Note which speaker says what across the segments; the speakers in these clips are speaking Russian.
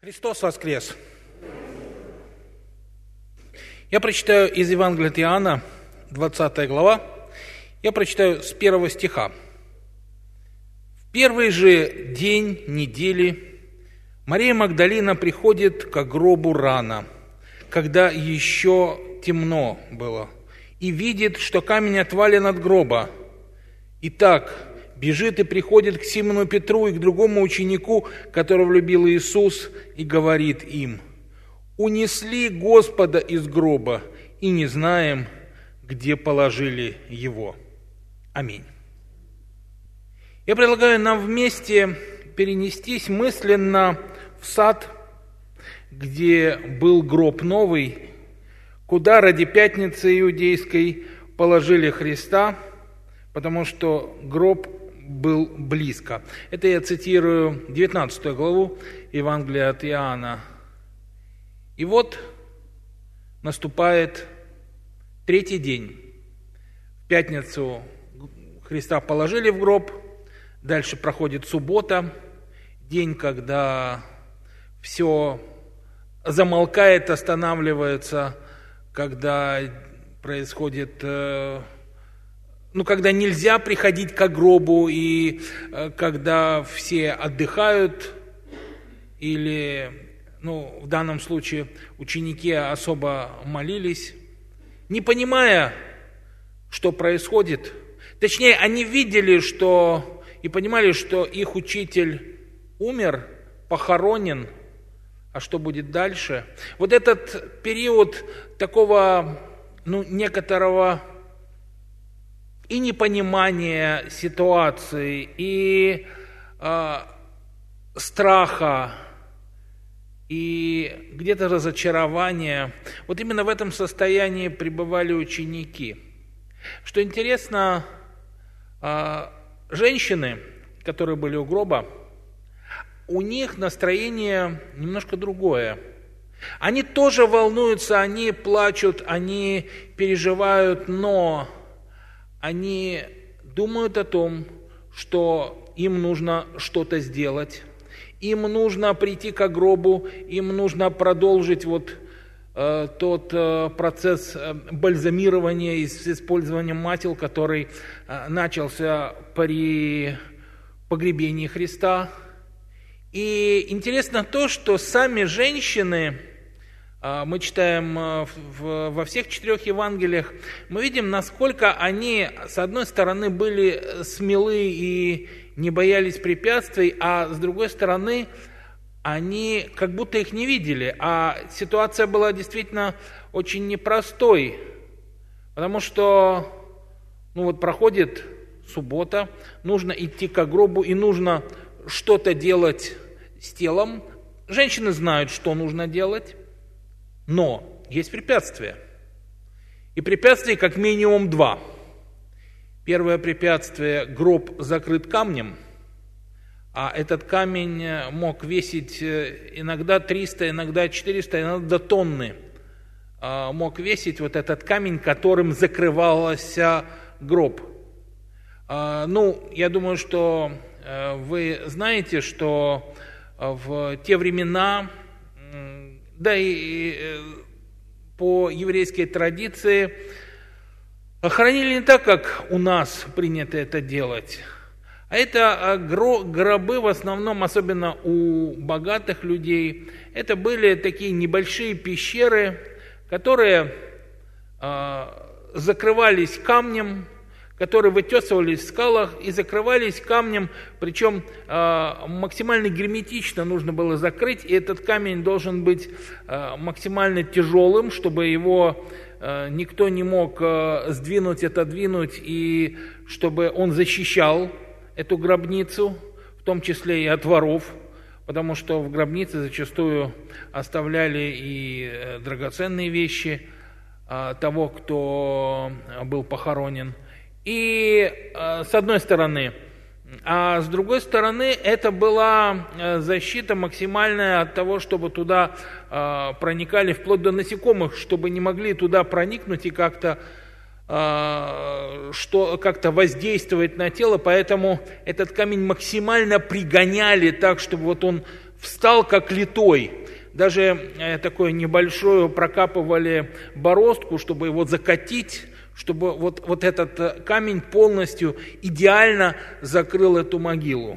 Speaker 1: Христос воскрес! Я прочитаю из Евангелия от Иоанна, 20 глава. Я прочитаю с 1 стиха. В первый же день недели Мария Магдалина приходит к гробу рано, когда еще темно было, и видит, что камень отвален от гроба. Итак, бежит и приходит к Симону Петру и к другому ученику, которого любил Иисус, и говорит им: «Унесли Господа из гроба, и не знаем, где положили его». Аминь. Я предлагаю нам вместе перенестись мысленно в сад, где был гроб новый, куда ради Пятницы Иудейской положили Христа, потому что гроб был близко. Это я цитирую 19 главу Евангелия от Иоанна. И вот наступает третий день. В пятницу Христа положили в гроб, дальше проходит суббота, день, когда все замолкает, останавливается, когда происходит... когда нельзя приходить к гробу, и когда все отдыхают, или, в данном случае, ученики особо молились, не понимая, что происходит. Точнее, они видели, и понимали, что их учитель умер, похоронен, а что будет дальше? Вот этот период такого, некоторого и непонимание ситуации, и страха, и где-то разочарования. Вот именно в этом состоянии пребывали ученики. Что интересно, женщины, которые были у гроба, у них настроение немножко другое. Они тоже волнуются, они плачут, они переживают, но они думают о том, что им нужно что-то сделать, им нужно прийти к гробу, им нужно продолжить тот процесс бальзамирования с использованием масел, который начался при погребении Христа. И интересно то, что сами женщины, мы читаем во всех 4 Евангелиях, мы видим, насколько они, с одной стороны, были смелы и не боялись препятствий, а с другой стороны, они как будто их не видели. А ситуация была действительно очень непростой, потому что проходит суббота, нужно идти к гробу и нужно что-то делать с телом. Женщины знают, что нужно делать. Но есть препятствия. И препятствий как минимум 2. Первое препятствие – гроб закрыт камнем, а этот камень мог весить иногда 300, иногда 400, иногда до тонны. Мог весить этот камень, которым закрывался гроб. Я думаю, что вы знаете, что в те времена, да и по еврейской традиции, хоронили не так, как у нас принято это делать. А это гробы в основном, особенно у богатых людей, это были такие небольшие пещеры, которые закрывались камнем, которые вытесывались в скалах и закрывались камнем, причем максимально герметично нужно было закрыть, и этот камень должен быть максимально тяжелым, чтобы его никто не мог сдвинуть, отодвинуть, и чтобы он защищал эту гробницу, в том числе и от воров, потому что в гробнице зачастую оставляли и драгоценные вещи того, кто был похоронен. И с одной стороны, а с другой стороны, это была защита максимальная от того, чтобы туда проникали вплоть до насекомых, чтобы не могли туда проникнуть и как-то воздействовать на тело, поэтому этот камень максимально пригоняли так, чтобы он встал как литой. Даже такую небольшую прокапывали бороздку, чтобы его закатить, чтобы вот этот камень полностью идеально закрыл эту могилу.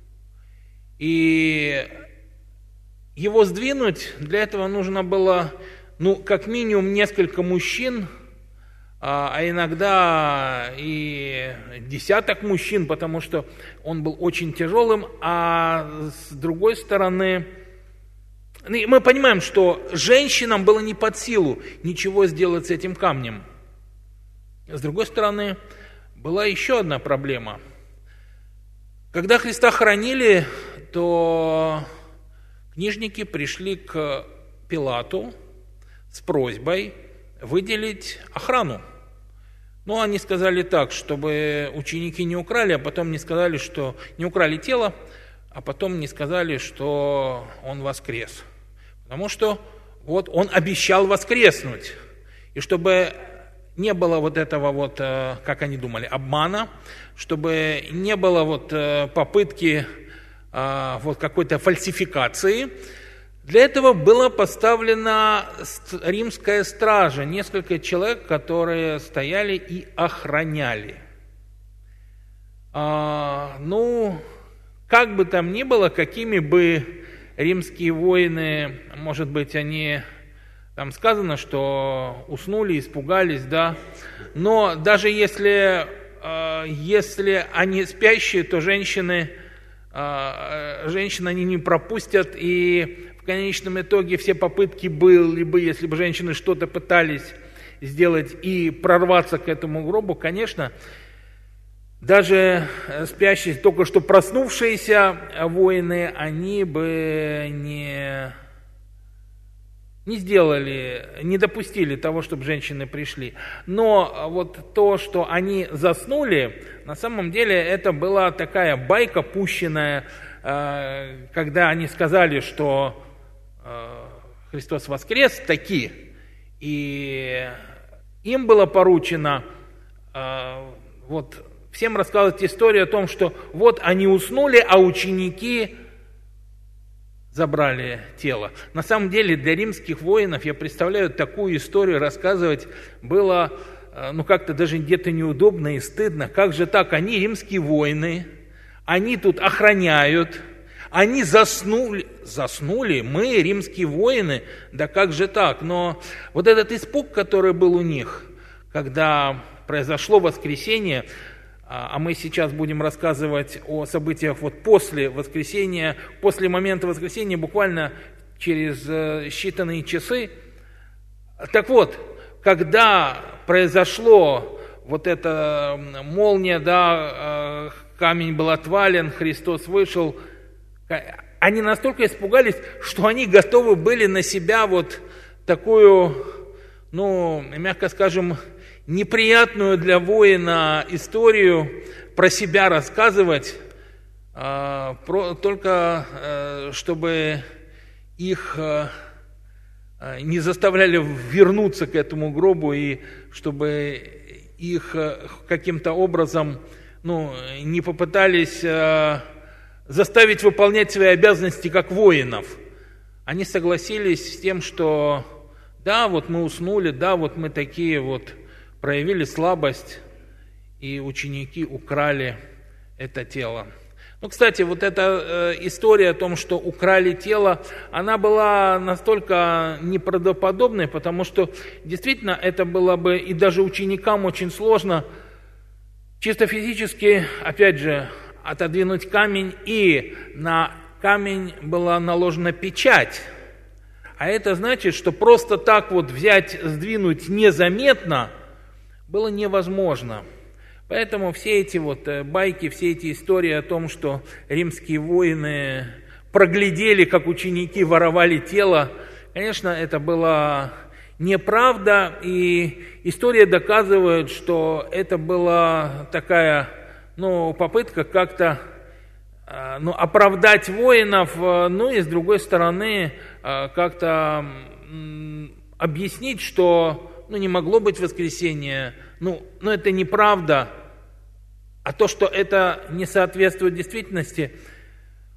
Speaker 1: И его сдвинуть, для этого нужно было, как минимум несколько мужчин, а иногда и десяток мужчин, потому что он был очень тяжелым, а с другой стороны, мы понимаем, что женщинам было не под силу ничего сделать с этим камнем. С другой стороны, была еще одна проблема. Когда Христа хоронили, то книжники пришли к Пилату с просьбой выделить охрану. Но они сказали так, чтобы ученики не украли, а потом не сказали, что не украли тело, а потом не сказали, что он воскрес. Потому что он обещал воскреснуть. И чтобы не было этого как они думали, обмана, чтобы не было попытки какой-то фальсификации, для этого была поставлена римская стража, несколько человек, которые стояли и охраняли. Как бы там ни было, какими бы римские воины, может быть, они, там сказано, что уснули, испугались, да, но даже если они спящие, то женщин они не пропустят, и в конечном итоге все попытки были бы, если бы женщины что-то пытались сделать и прорваться к этому гробу, конечно, даже спящие, только что проснувшиеся воины, они бы не сделали, не допустили того, чтобы женщины пришли. Но то, что они заснули, на самом деле это была такая байка пущенная, когда они сказали, что Христос воскрес, таки, и им было поручено всем рассказывать историю о том, что они уснули, а ученики забрали тело. На самом деле для римских воинов, я представляю, такую историю рассказывать было как-то даже где-то неудобно и стыдно. Как же так? Они римские воины, они тут охраняют, они заснули, мы, римские воины, да как же так? Но этот испуг, который был у них, когда произошло воскресение, а мы сейчас будем рассказывать о событиях после воскресения, после момента воскресения, буквально через считанные часы. Так вот, когда произошло эта молния, камень был отвален, Христос вышел, они настолько испугались, что они готовы были на себя такую, мягко скажем, неприятную для воина историю про себя рассказывать, только чтобы их не заставляли вернуться к этому гробу и чтобы их каким-то образом не попытались заставить выполнять свои обязанности как воинов. Они согласились с тем, что да, мы уснули, да, мы такие проявили слабость, и ученики украли это тело. Кстати, эта история о том, что украли тело, она была настолько неправдоподобной, потому что действительно это было бы и даже ученикам очень сложно чисто физически, опять же, отодвинуть камень, и на камень была наложена печать. А это значит, что просто так взять, сдвинуть незаметно было невозможно. Поэтому все эти байки, все эти истории о том, что римские воины проглядели, как ученики воровали тело, конечно, это была неправда, и история доказывает, что это была такая, попытка как-то оправдать воинов, и с другой стороны как-то объяснить, что не могло быть воскресения, это неправда, а то, что это не соответствует действительности,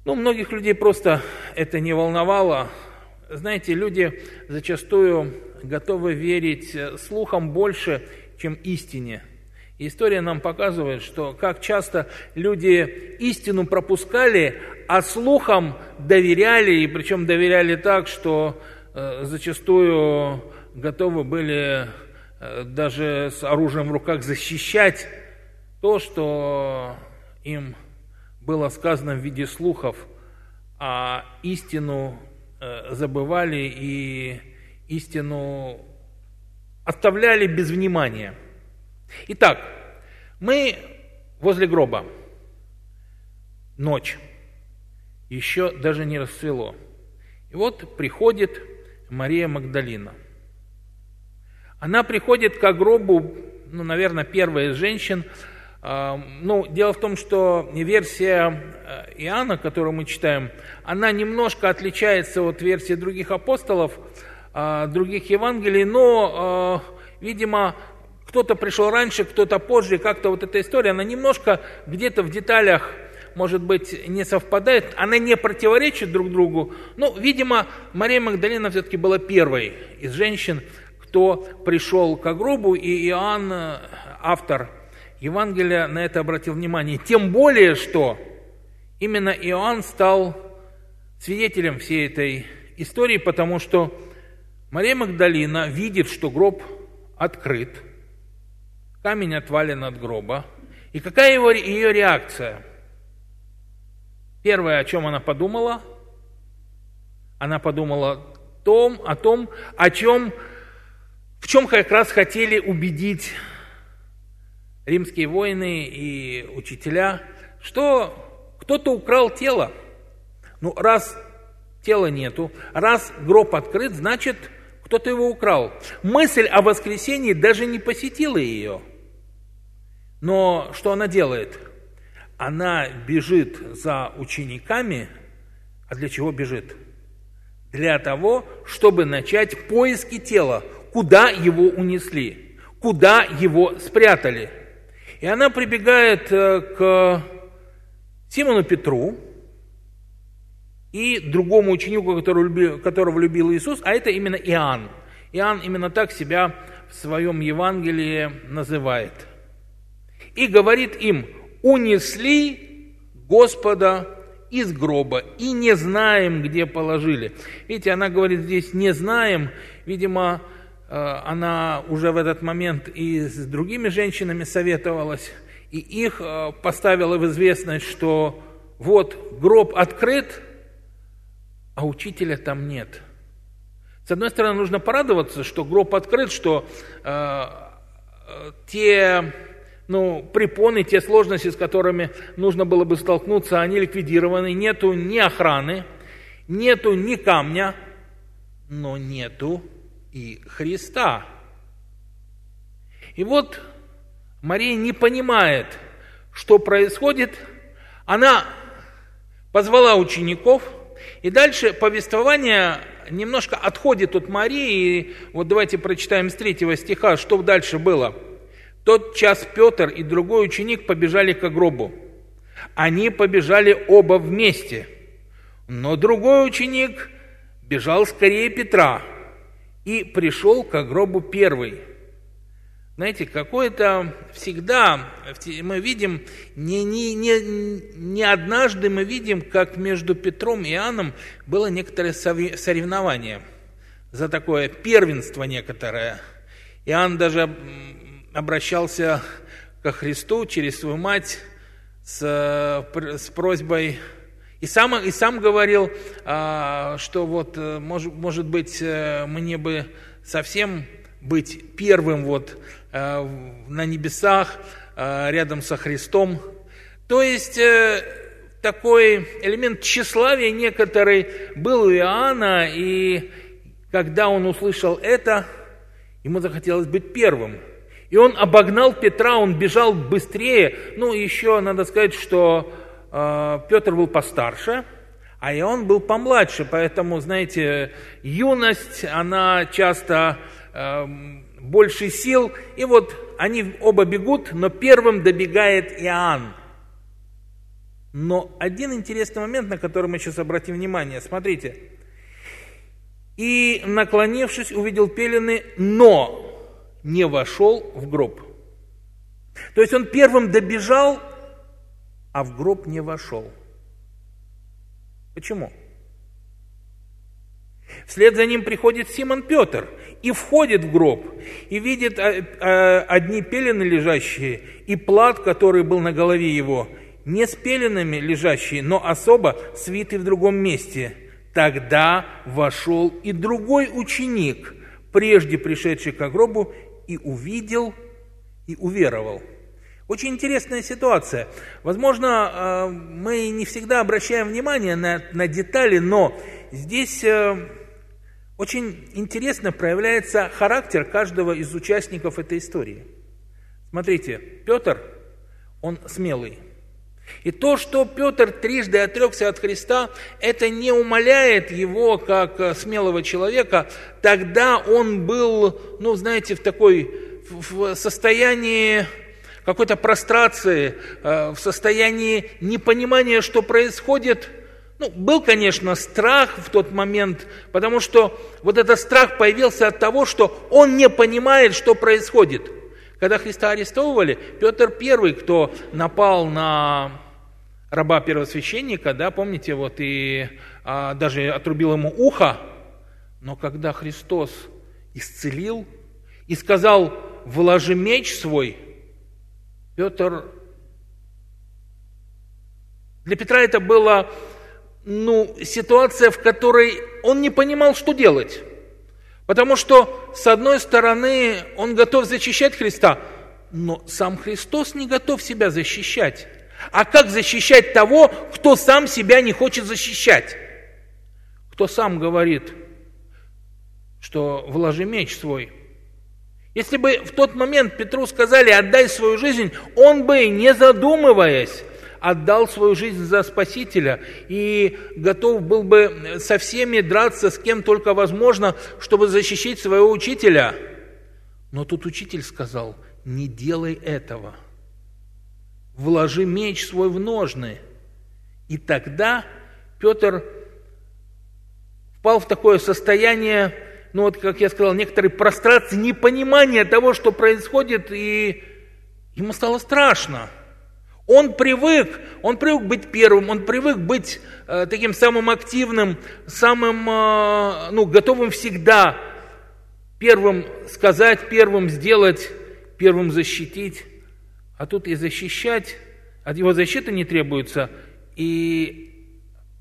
Speaker 1: Многих людей просто это не волновало. Знаете, люди зачастую готовы верить слухам больше, чем истине. И история нам показывает, что как часто люди истину пропускали, а слухам доверяли, и причем доверяли так, что зачастую готовы были даже с оружием в руках защищать то, что им было сказано в виде слухов, а истину забывали и истину оставляли без внимания. Итак, мы возле гроба. Ночь. Еще даже не расцвело. И вот приходит Мария Магдалина. Она приходит к гробу, наверное, первая из женщин. Дело в том, что версия Иоанна, которую мы читаем, она немножко отличается от версии других апостолов, других Евангелий, но, видимо, кто-то пришел раньше, кто-то позже, как-то вот эта история, она немножко где-то в деталях, может быть, не совпадает, она не противоречит друг другу, но, видимо, Мария Магдалина все-таки была первой из женщин, кто пришел к гробу, и Иоанн, автор Евангелия, на это обратил внимание. Тем более, что именно Иоанн стал свидетелем всей этой истории, потому что Мария Магдалина видит, что гроб открыт, камень отвален от гроба. И какая ее реакция? Первое, о чем она подумала? Она подумала о том, в чем как раз хотели убедить римские воины и учителя, что кто-то украл тело. Раз тела нету, раз гроб открыт, значит, кто-то его украл. Мысль о воскресении даже не посетила ее. Но что она делает? Она бежит за учениками. А для чего бежит? Для того, чтобы начать поиски тела. Куда его унесли? Куда его спрятали? И она прибегает к Симону Петру и другому ученику, которого любил Иисус, а это именно Иоанн. Иоанн именно так себя в своем Евангелии называет. И говорит им: унесли Господа из гроба и не знаем, где положили. Видите, она говорит здесь «не знаем». Видимо, она уже в этот момент и с другими женщинами советовалась, и их поставила в известность, что вот гроб открыт, а учителя там нет. С одной стороны, нужно порадоваться, что гроб открыт, что те препоны, те сложности, с которыми нужно было бы столкнуться, они ликвидированы. Нету ни охраны, нету ни камня, но нету и Христа. И вот Мария не понимает, что происходит. Она позвала учеников, и дальше повествование немножко отходит от Марии. И вот давайте прочитаем с 3 стиха, что дальше было. «Тот час Петр и другой ученик побежали к гробу. Они побежали оба вместе, но другой ученик бежал скорее Петра и пришел к гробу первый». Знаете, какое-то всегда мы видим, не однажды мы видим, как между Петром и Иоанном было некоторое соревнование за такое первенство некоторое. Иоанн даже обращался ко Христу через свою мать с просьбой, и сам говорил, что вот, может быть, мне бы совсем быть первым на небесах, рядом со Христом. То есть такой элемент тщеславия некоторый был у Иоанна, и когда он услышал это, ему захотелось быть первым. И он обогнал Петра, он бежал быстрее. Еще надо сказать, что Петр был постарше, а Иоанн был помладше. Поэтому, знаете, юность, она часто больше сил. И вот они оба бегут, но первым добегает Иоанн. Но один интересный момент, на который мы сейчас обратим внимание. Смотрите. «И, наклонившись, увидел пелены, но не вошел в гроб». То есть он первым добежал, а в гроб не вошел. Почему? Вслед за ним приходит Симон Петр и входит в гроб, и видит одни пелены лежащие, и плат, который был на голове его, не с пеленами лежащие, но особо свитый в другом месте. Тогда вошел и другой ученик, прежде пришедший к гробу, и увидел, и уверовал. Очень интересная ситуация. Возможно, мы не всегда обращаем внимание на детали, но здесь очень интересно проявляется характер каждого из участников этой истории. Смотрите, Петр, он смелый. И то, что Петр трижды отрекся от Христа, это не умаляет его как смелого человека. Тогда он был, в состоянии какой-то прострации, в состоянии непонимания, что происходит. Был, конечно, страх в тот момент, потому что вот этот страх появился от того, что он не понимает, что происходит. Когда Христа арестовывали, Петр первый, кто напал на раба первосвященника, помните, даже отрубил ему ухо, но когда Христос исцелил и сказал: «Вложи меч свой», Петр... Для Петра это была ситуация, в которой он не понимал, что делать. Потому что, с одной стороны, он готов защищать Христа, но сам Христос не готов себя защищать. А как защищать того, кто сам себя не хочет защищать? Кто сам говорит, что вложи меч свой. Если бы в тот момент Петру сказали: отдай свою жизнь, он бы, не задумываясь, отдал свою жизнь за Спасителя и готов был бы со всеми драться, с кем только возможно, чтобы защищать своего учителя. Но тут учитель сказал: не делай этого. Вложи меч свой в ножны. И тогда Петр впал в такое состояние, как я сказал, некоторой прострации, непонимания того, что происходит, и ему стало страшно. Он привык быть первым, он привык быть таким самым активным, самым готовым всегда первым сказать, первым сделать, первым защитить. А тут и защищать, от его защиты не требуется, и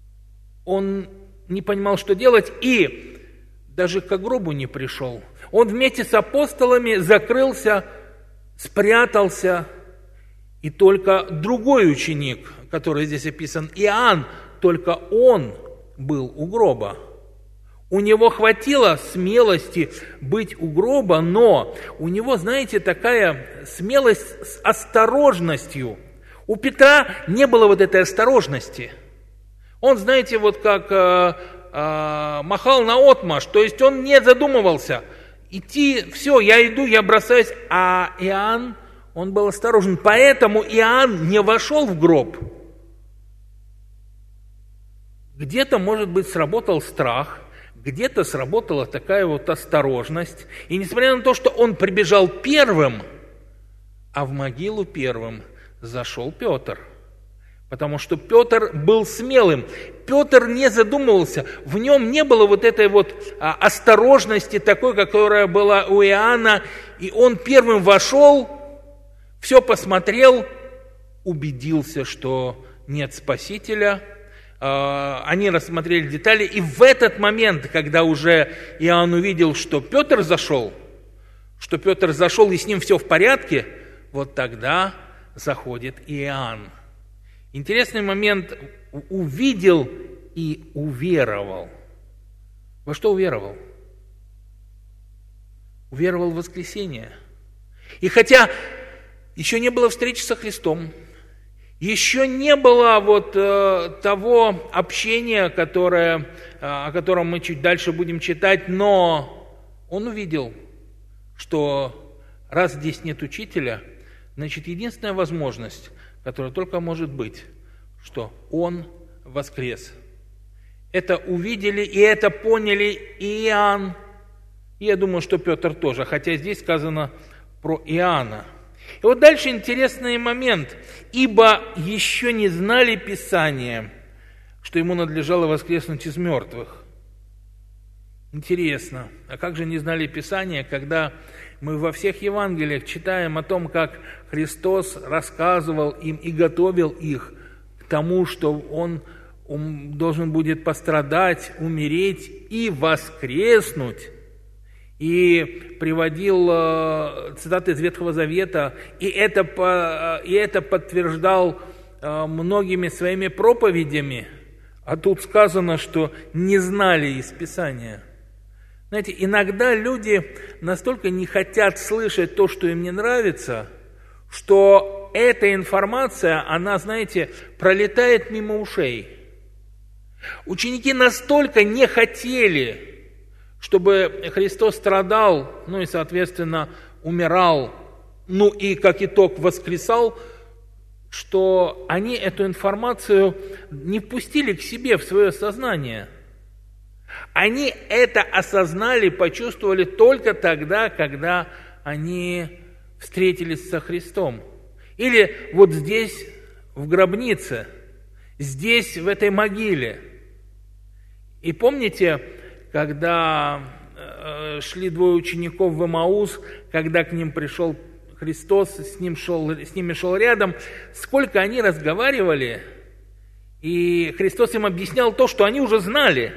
Speaker 1: он не понимал, что делать, и даже к гробу не пришел. Он вместе с апостолами закрылся, спрятался, и только другой ученик, который здесь описан, Иоанн, только он был у гроба. У него хватило смелости быть у гроба, но у него, такая смелость с осторожностью. У Петра не было этой осторожности. Он, как махал наотмашь, то есть он не задумывался. Идти, все, я иду, я бросаюсь. А Иоанн, он был осторожен, поэтому Иоанн не вошел в гроб. Где-то, может быть, сработал страх, где-то сработала такая осторожность. И несмотря на то, что он прибежал первым, а в могилу первым зашел Петр. Потому что Петр был смелым. Петр не задумывался. В нем не было этой осторожности такой, которая была у Иоанна. И он первым вошел, все посмотрел, убедился, что нет Спасителя. Они рассмотрели детали, и в этот момент, когда уже Иоанн увидел, что Петр зашел, и с ним все в порядке, тогда заходит Иоанн. Интересный момент: увидел и уверовал. Во что уверовал? Уверовал в воскресение. И хотя еще не было встречи со Христом, еще не было того общения, о котором мы чуть дальше будем читать, но он увидел, что раз здесь нет учителя, значит, единственная возможность, которая только может быть, что Он воскрес. Это увидели и это поняли и Иоанн. И я думаю, что Петр тоже, хотя здесь сказано про Иоанна. И вот дальше интересный момент. «Ибо еще не знали Писания, что ему надлежало воскреснуть из мертвых». Интересно, а как же не знали Писания, когда мы во всех Евангелиях читаем о том, как Христос рассказывал им и готовил их к тому, что Он должен будет пострадать, умереть и воскреснуть. И приводил цитаты из Ветхого Завета, и это подтверждал многими своими проповедями. А тут сказано, что не знали из Писания. Знаете, иногда люди настолько не хотят слышать то, что им не нравится, что эта информация, она, знаете, пролетает мимо ушей. Ученики настолько не хотели, чтобы Христос страдал, и, соответственно, умирал, и, как итог, воскресал, что они эту информацию не впустили к себе в свое сознание. Они это осознали, почувствовали только тогда, когда они встретились со Христом. Или вот здесь, в гробнице, здесь, в этой могиле. И помните, когда шли двое учеников в Эмаус, когда к ним пришел Христос, с ними шел рядом, сколько они разговаривали, и Христос им объяснял то, что они уже знали,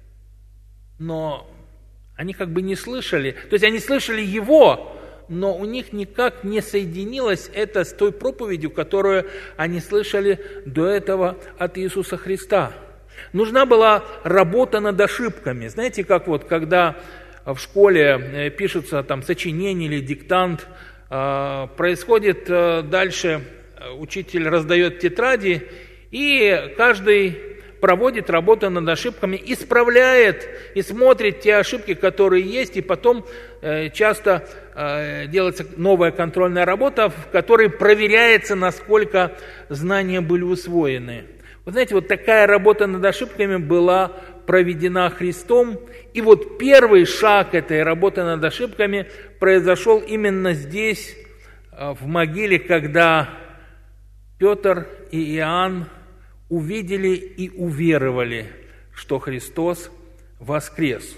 Speaker 1: но они как бы не слышали. То есть они слышали Его, но у них никак не соединилось это с той проповедью, которую они слышали до этого от Иисуса Христа. Нужна была работа над ошибками. Знаете, как вот, когда в школе пишется там сочинение или диктант, происходит дальше, учитель раздает тетради, и каждый проводит работу над ошибками, исправляет и смотрит те ошибки, которые есть, и потом часто делается новая контрольная работа, в которой проверяется, насколько знания были усвоены. Вы знаете, вот такая работа над ошибками была проведена Христом, и вот первый шаг этой работы над ошибками произошел именно здесь, в могиле, когда Петр и Иоанн увидели и уверовали, что Христос воскрес.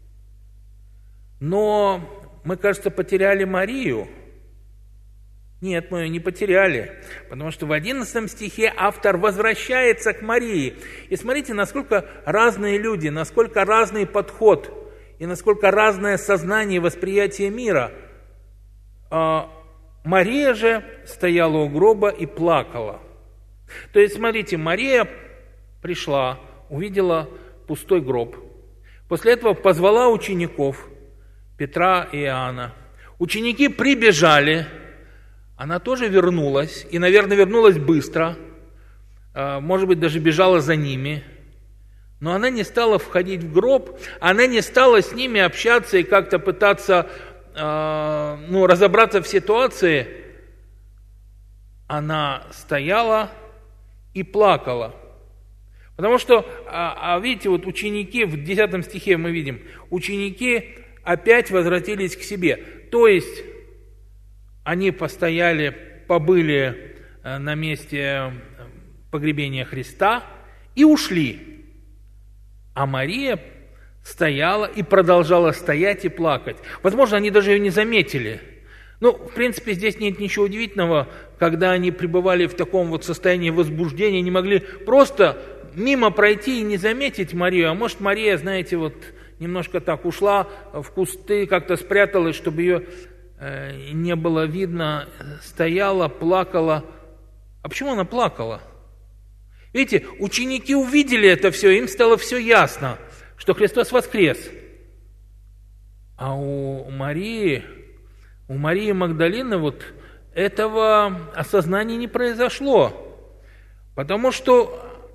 Speaker 1: Но мы, кажется, потеряли Марию. Нет, мы ее не потеряли, потому что в 11 стихе автор возвращается к Марии. И смотрите, насколько разные люди, насколько разный подход и насколько разное сознание и восприятие мира. Мария же стояла у гроба и плакала. То есть, смотрите, Мария пришла, увидела пустой гроб. После этого позвала учеников Петра и Иоанна. Ученики прибежали. Она тоже вернулась, и, наверное, вернулась быстро, может быть, даже бежала за ними, но она не стала входить в гроб, она не стала с ними общаться и как-то пытаться разобраться в ситуации. Она стояла и плакала. Потому что, видите, вот ученики, в 10 стихе мы видим, ученики опять возвратились к себе, то есть они побыли на месте погребения Христа и ушли. А Мария стояла и продолжала стоять и плакать. Возможно, они даже ее не заметили. В принципе, здесь нет ничего удивительного, когда они пребывали в таком вот состоянии возбуждения, не могли просто мимо пройти и не заметить Марию. А может, Мария, знаете, вот немножко так ушла в кусты, как-то спряталась, чтобы ее не было видно, стояла, плакала. А почему она плакала? Видите, ученики увидели это все, им стало все ясно, что Христос воскрес. А у Марии Магдалины вот этого осознания не произошло. Потому что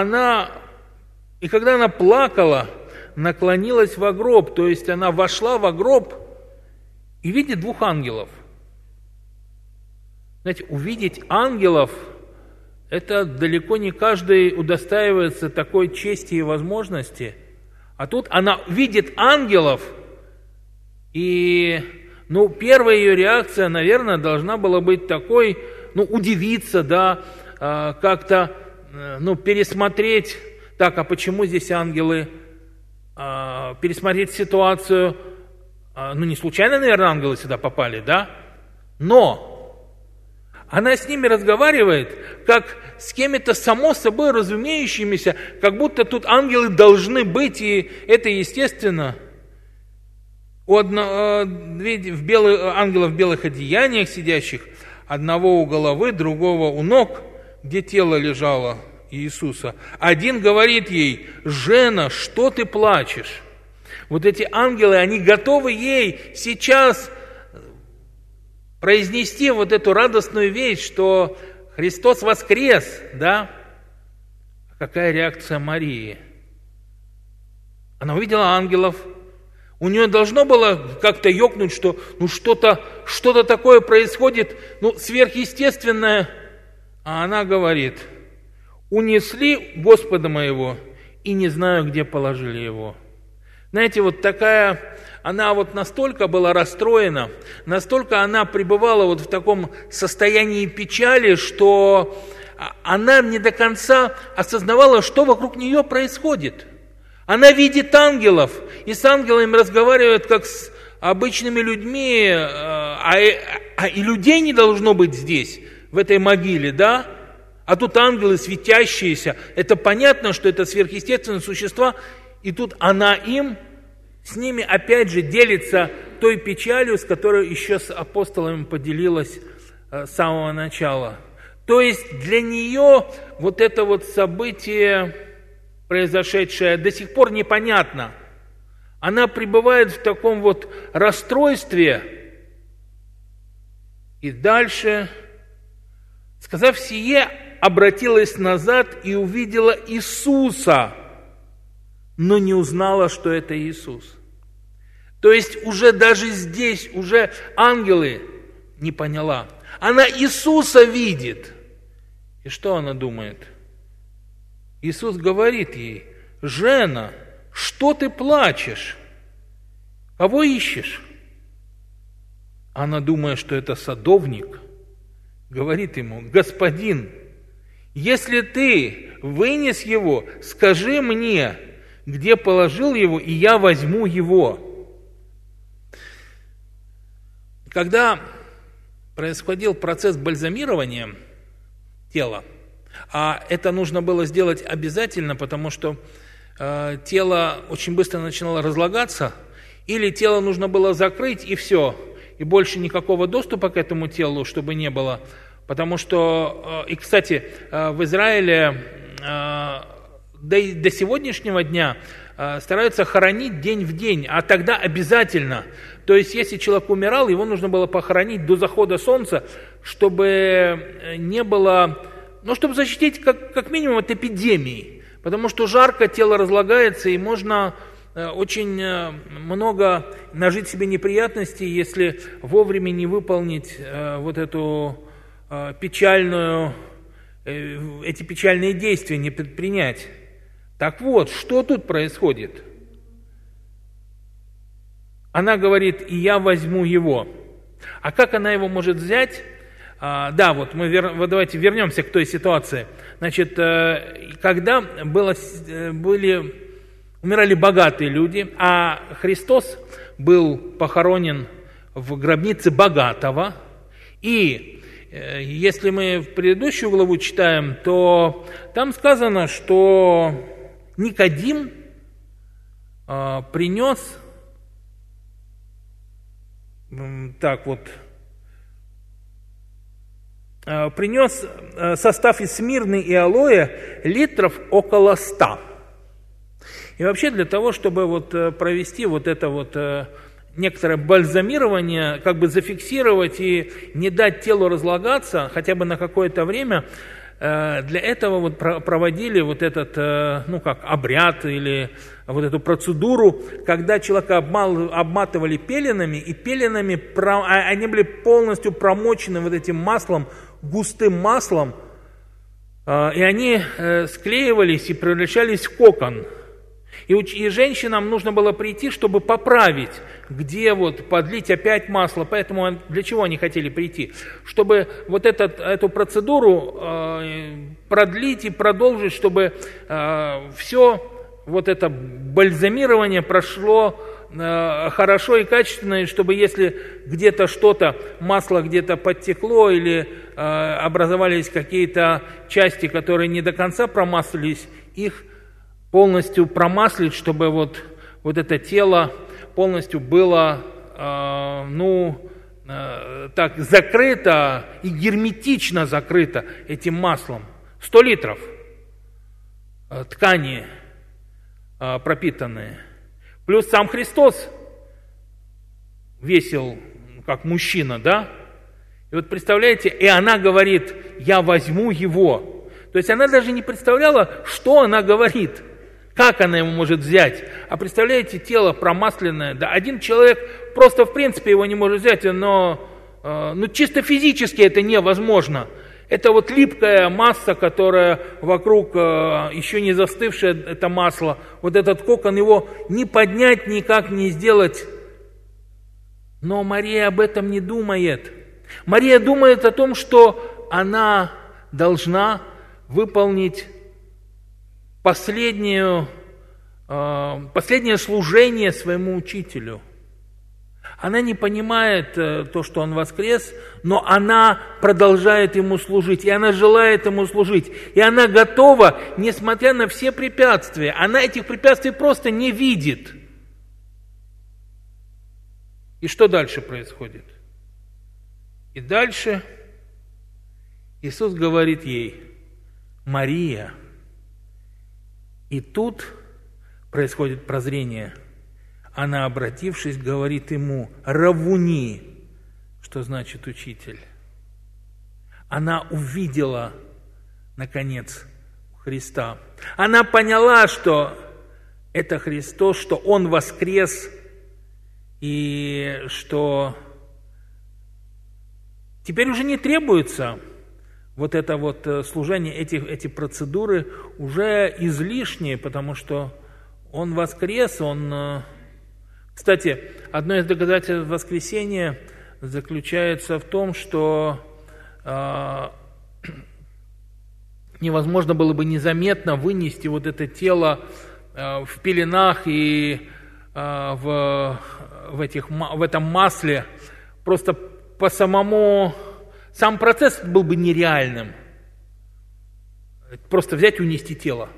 Speaker 1: когда она плакала, наклонилась во гроб, то есть она вошла во гроб и видит 2 ангелов. Знаете, увидеть ангелов это далеко не каждый удостаивается такой чести и возможности. А тут она видит ангелов, и первая ее реакция, наверное, должна была быть такой, удивиться, да, как-то, пересмотреть, так, а почему здесь ангелы, пересмотреть ситуацию, не случайно, наверное, ангелы сюда попали, да, но она с ними разговаривает, как с кем-то само собой разумеющимися, как будто тут ангелы должны быть, и это естественно. Ангелов в белых одеяниях сидящих, одного у головы, другого у ног, где тело лежало Иисуса. Один говорит ей: «Жена, что ты плачешь?» Вот эти ангелы, они готовы ей сейчас произнести вот эту радостную вещь, что Христос воскрес, да? Какая реакция Марии? Она увидела ангелов, у нее должно было как-то ёкнуть, что что-то такое происходит, сверхъестественное. А она говорит: «Унесли Господа моего, и не знаю, где положили его». Знаете, вот такая, она вот настолько была расстроена, настолько она пребывала вот в таком состоянии печали, что она не до конца осознавала, что вокруг нее происходит. Она видит ангелов, и с ангелами разговаривает, как с обычными людьми, и людей не должно быть здесь, в этой могиле, да? А тут ангелы светящиеся. Это понятно, что это сверхъестественные существа, и тут она с ними опять же делится той печалью, с которой еще с апостолами поделилась с самого начала. То есть для нее вот это вот событие, произошедшее, до сих пор непонятно. Она пребывает в таком вот расстройстве. И дальше, сказав сие, обратилась назад и увидела Иисуса, но не узнала, что это Иисус. То есть уже даже здесь, уже ангелы не поняла. Она Иисуса видит. И что она думает? Иисус говорит ей: «Жена, что ты плачешь? Кого ищешь?» Она, думая, что это садовник, говорит ему: «Господин, если ты вынес его, скажи мне, где положил его, и я возьму его». Когда происходил процесс бальзамирования тела, а это нужно было сделать обязательно, потому что тело очень быстро начинало разлагаться, или тело нужно было закрыть, и все, и больше никакого доступа к этому телу, чтобы не было. Потому что, и, кстати, в Израиле до сегодняшнего дня стараются хоронить день в день, а тогда обязательно. То есть, если человек умирал, его нужно было похоронить до захода солнца, чтобы не было, чтобы защитить как минимум от эпидемии. Потому что жарко, тело разлагается, и можно очень много нажить себе неприятностей, если вовремя не выполнить вот эту эти печальные действия, не предпринять. Так вот, что тут происходит? Она говорит: «И я возьму его». А как она его может взять? Давайте вернемся к той ситуации. Значит, когда умирали богатые люди, а Христос был похоронен в гробнице богатого, и если мы в предыдущую главу читаем, то там сказано, что Никодим принес состав из смирны и алоэ литров около 100. И вообще для того, чтобы провести это некоторое бальзамирование, как бы зафиксировать и не дать телу разлагаться хотя бы на какое-то время, для этого проводили этот обряд или эту процедуру, когда человека обматывали пеленами, и пеленами они были полностью промочены этим маслом, густым маслом, И они склеивались и превращались в кокон. И женщинам нужно было прийти, чтобы поправить, где вот подлить опять масло. Поэтому для чего они хотели прийти? Чтобы вот эту процедуру продлить и продолжить, чтобы все вот это бальзамирование прошло хорошо и качественно, и чтобы если где-то что-то, масло где-то подтекло или образовались какие-то части, которые не до конца промаслились, их полностью промаслить, чтобы вот это тело полностью было так закрыто и герметично закрыто этим маслом. 100 литров ткани пропитанные. Плюс сам Христос весил как мужчина, да? И вот представляете, и она говорит: я возьму его. То есть она даже не представляла, что она говорит, как она его может взять. А представляете, тело промасленное, да, один человек просто в принципе его не может взять, но чисто физически это невозможно. Это вот липкая масса, которая вокруг, еще не застывшее это масло, вот этот кокон, его не поднять, никак не сделать. Но Мария об этом не думает. Мария думает о том, что она должна выполнить последнее служение своему учителю. Она не понимает то, что он воскрес, но она продолжает ему служить, и она желает ему служить. И она готова, несмотря на все препятствия. Она этих препятствий просто не видит. И что дальше происходит? И дальше Иисус говорит ей: Мария. И тут происходит прозрение. Она, обратившись, говорит ему: Равуни, что значит учитель. Она увидела, наконец, Христа. Она поняла, что это Христос, что Он воскрес, и что теперь уже не требуется вот это вот служение, эти процедуры уже излишние, потому что Он воскрес, Он... Кстати, одно из доказательств воскресения заключается в том, что невозможно было бы незаметно вынести вот это тело в пеленах и в этом масле. Просто сам процесс был бы нереальным. Просто взять и унести тело.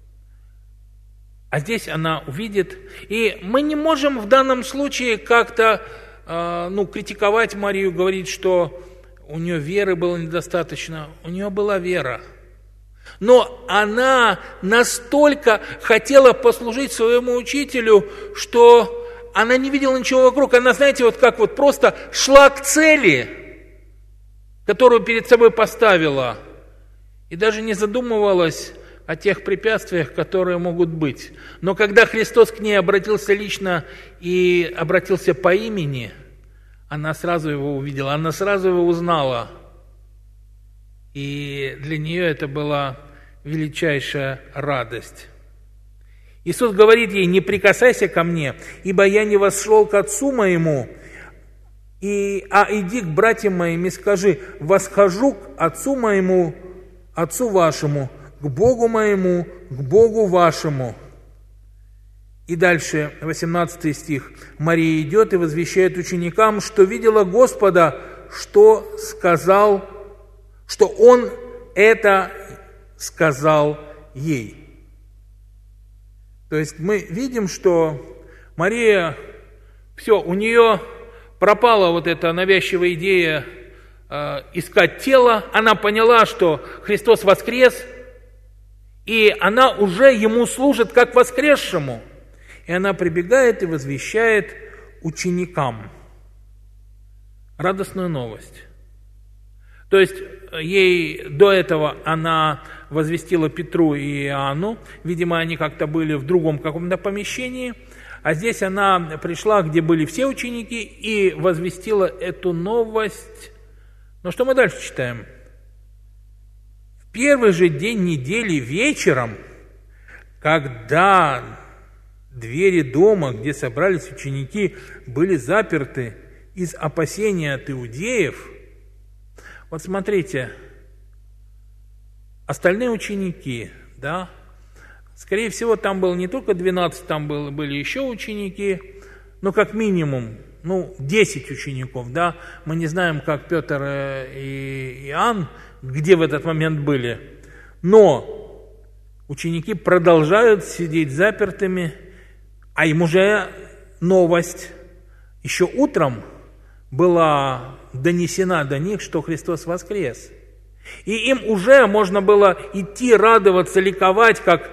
Speaker 1: А здесь она увидит. И мы не можем в данном случае как-то критиковать Марию, говорить, что у нее веры было недостаточно. У нее была вера. Но она настолько хотела послужить своему учителю, что она не видела ничего вокруг. Она, знаете, вот как вот просто шла к цели, которую перед собой поставила, и даже не задумывалась о тех препятствиях, которые могут быть. Но когда Христос к ней обратился лично и обратился по имени, она сразу его увидела, она сразу его узнала. И для нее это была величайшая радость. Иисус говорит ей: не прикасайся ко мне, ибо я не восшел к Отцу моему, а иди к братьям моим и скажи: восхожу к Отцу моему, Отцу вашему, к Богу моему, к Богу вашему. И дальше, 18 стих. Мария идет и возвещает ученикам, что видела Господа, что Он это сказал ей. То есть мы видим, что Мария, все, у нее пропала вот эта навязчивая идея искать тело. Она поняла, что Христос воскрес, и она уже Ему служит как воскресшему. И она прибегает и возвещает ученикам радостную новость. То есть ей до этого она возвестила Петру и Иоанну, видимо, они как-то были в другом каком-то помещении, а здесь она пришла, где были все ученики, и возвестила эту новость. Но что мы дальше читаем? В первый же день недели вечером, когда двери дома, где собрались ученики, были заперты из опасения от иудеев, вот смотрите, остальные ученики, да, скорее всего, там было не только 12, там были еще ученики, но как минимум, 10 учеников, да, мы не знаем, как Петр и Иоанн, где в этот момент были, но ученики продолжают сидеть запертыми, а им уже новость еще утром была донесена до них, что Христос воскрес. И им уже можно было идти, радоваться, ликовать, как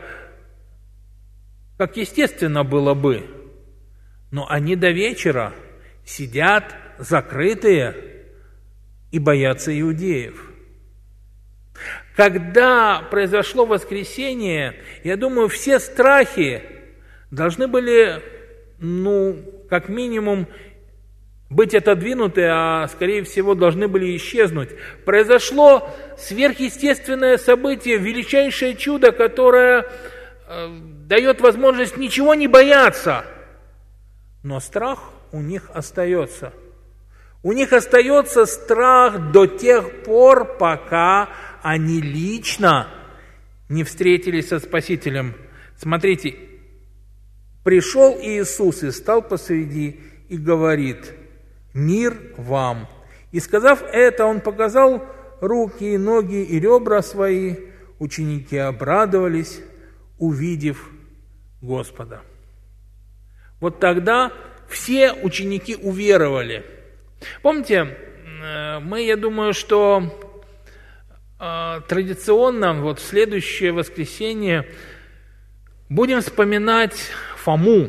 Speaker 1: естественно было бы. Но они до вечера сидят закрытые и боятся иудеев. Когда произошло воскресение, я думаю, все страхи должны были, как минимум, быть отодвинуты, а скорее всего должны были исчезнуть. Произошло сверхъестественное событие, величайшее чудо, которое дает возможность ничего не бояться. Но страх у них остается. У них остается страх до тех пор, пока они лично не встретились со Спасителем. Смотрите, пришел Иисус и стал посреди и говорит: «Мир вам». И сказав это, Он показал руки и ноги и ребра свои. Ученики обрадовались, увидев Господа. Вот тогда все ученики уверовали. Помните, я думаю, что традиционно в следующее воскресенье будем вспоминать Фому,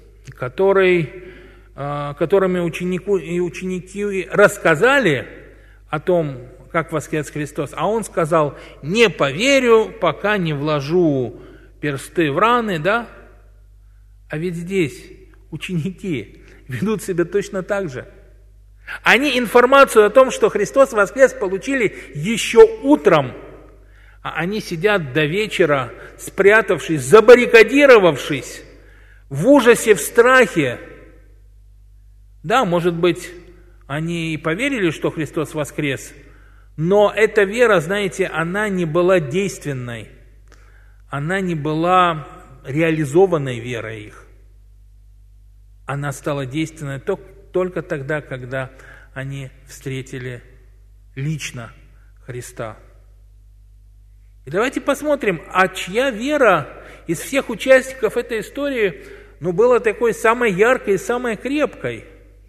Speaker 1: которыми ученики рассказали о том, как воскрес Христос, а он сказал: «Не поверю, пока не вложу персты в раны», да? А ведь здесь ученики ведут себя точно так же. Они информацию о том, что Христос воскрес, получили еще утром, а они сидят до вечера, спрятавшись, забаррикадировавшись, в ужасе, в страхе. Да, может быть, они и поверили, что Христос воскрес, но эта вера, знаете, она не была действенной, она не была реализованной верой их. Она стала действенной только тогда, когда они встретили лично Христа. И давайте посмотрим, а чья вера из всех участников этой истории была такой самой яркой и самой крепкой.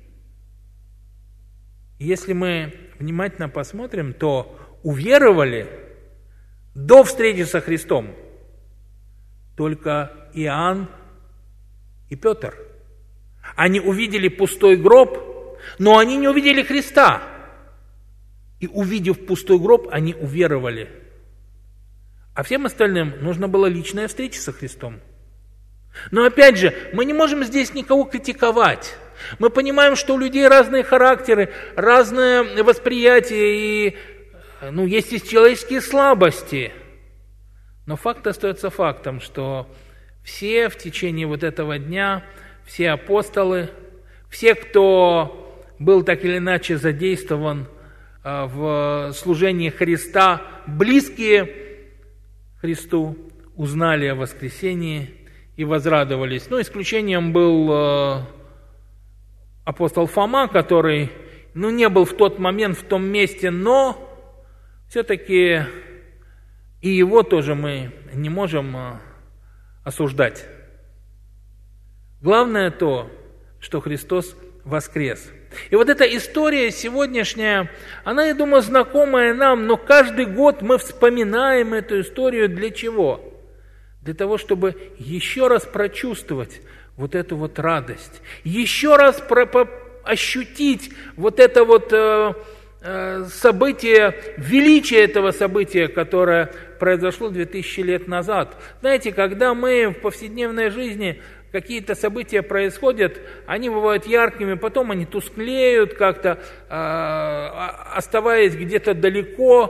Speaker 1: Если мы внимательно посмотрим, то уверовали до встречи со Христом только Иоанн и Петр. Они увидели пустой гроб, но они не увидели Христа. И увидев пустой гроб, они уверовали. А всем остальным нужна была личная встреча со Христом. Но опять же, мы не можем здесь никого критиковать. Мы понимаем, что у людей разные характеры, разное восприятие, и есть и человеческие слабости. Но факт остается фактом, что все в течение этого дня, все апостолы, все, кто был так или иначе задействован в служении Христа, близкие Христу, узнали о воскресении и возрадовались. Исключением был апостол Фома, который не был в тот момент в том месте, но все-таки и его тоже мы не можем осуждать. Главное то, что Христос воскрес. И эта история сегодняшняя, она, я думаю, знакомая нам, но каждый год мы вспоминаем эту историю для чего? Для того, чтобы еще раз прочувствовать эту радость, еще раз ощутить это событие, величие этого события, которое произошло 2000 лет назад. Знаете, когда мы в повседневной жизни какие-то события происходят, они бывают яркими, потом они тусклеют как-то, оставаясь где-то далеко,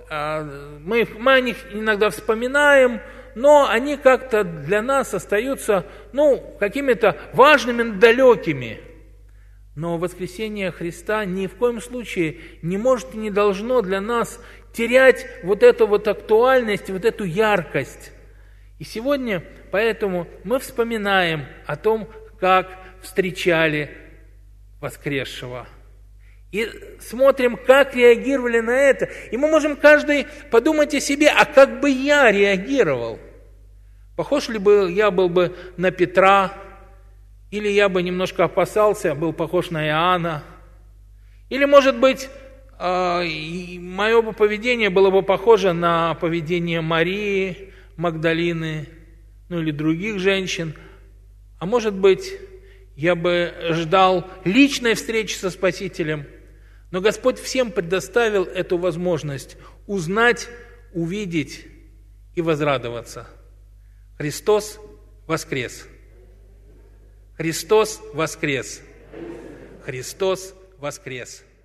Speaker 1: мы о них иногда вспоминаем, но они как-то для нас остаются, какими-то важными, далекими. Но воскресение Христа ни в коем случае не может и не должно для нас терять вот эту вот актуальность, вот эту яркость. И сегодня поэтому мы вспоминаем о том, как встречали воскресшего. И смотрим, как реагировали на это. И мы можем каждый подумать о себе, а как бы я реагировал? Похож ли я был бы на Петра? Или я бы немножко опасался, был похож на Иоанна? Или, может быть, мое бы поведение было бы похоже на поведение Марии Магдалины, или других женщин? А может быть, я бы ждал личной встречи со Спасителем? Но Господь всем предоставил эту возможность узнать, увидеть и возрадоваться. Христос воскрес! Христос воскрес! Христос воскрес!